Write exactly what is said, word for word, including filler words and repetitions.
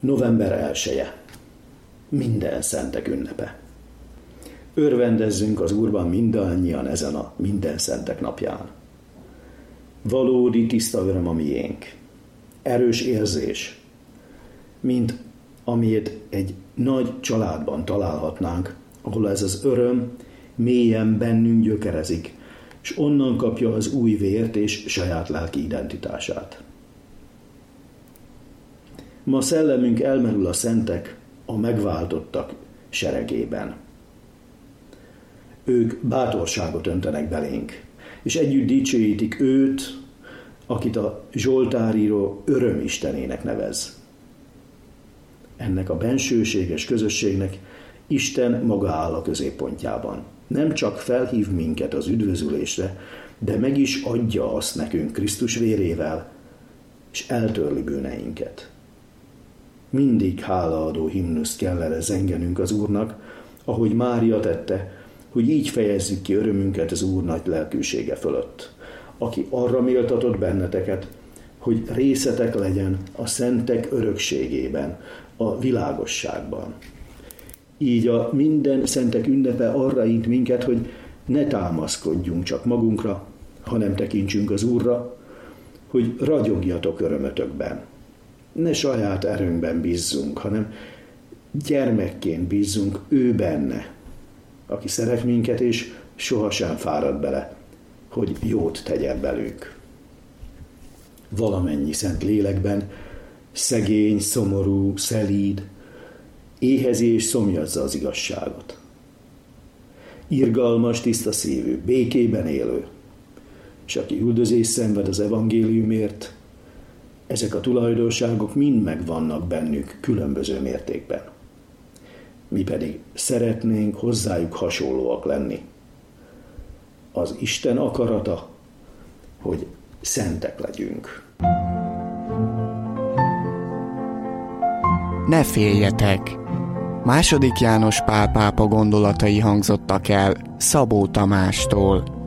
November elseje, minden szentek ünnepe. Örvendezzünk az Úrban mindannyian ezen a minden szentek napján. Valódi tiszta öröm a miénk, erős érzés, mint amilyet egy nagy családban találhatnánk, ahol ez az öröm mélyen bennünk gyökerezik, és onnan kapja az új vért és saját lelki identitását. Ma szellemünk elmerül a szentek, a megváltottak seregében. Ők bátorságot öntenek belénk, és együtt dicsőítik őt, akit a Zsoltáríró örömistenének nevez. Ennek a bensőséges közösségnek Isten maga áll a középpontjában. Nem csak felhív minket az üdvözülésre, de meg is adja azt nekünk Krisztus vérével, és eltörli bűneinket. Mindig hálaadó himnuszt kellene zengenünk az Úrnak, ahogy Mária tette, hogy így fejezzük ki örömünket az Úr nagy lelkűsége fölött, aki arra méltatott benneteket, hogy részetek legyen a szentek örökségében, a világosságban. Így a minden szentek ünnepe arra int minket, hogy ne támaszkodjunk csak magunkra, hanem tekintsünk az Úrra, hogy ragyogjatok örömötökben. Ne saját erőnkben bízzunk, hanem gyermekként bízzunk ő benne, aki szeret minket, és sohasem fárad bele, hogy jót tegyen belünk. Valamennyi szent lélekben, szegény, szomorú, szelíd, éhezi és szomjazza az igazságot. Irgalmas, tiszta szívű, békében élő, és aki üldözés szenved az evangéliumért, ezek a tulajdonságok mind megvannak bennük különböző mértékben. Mi pedig szeretnénk hozzájuk hasonlóak lenni. Az Isten akarata, hogy szentek legyünk. Ne féljetek! Második János Pál pápa gondolatai hangzottak el Szabó Tamástól.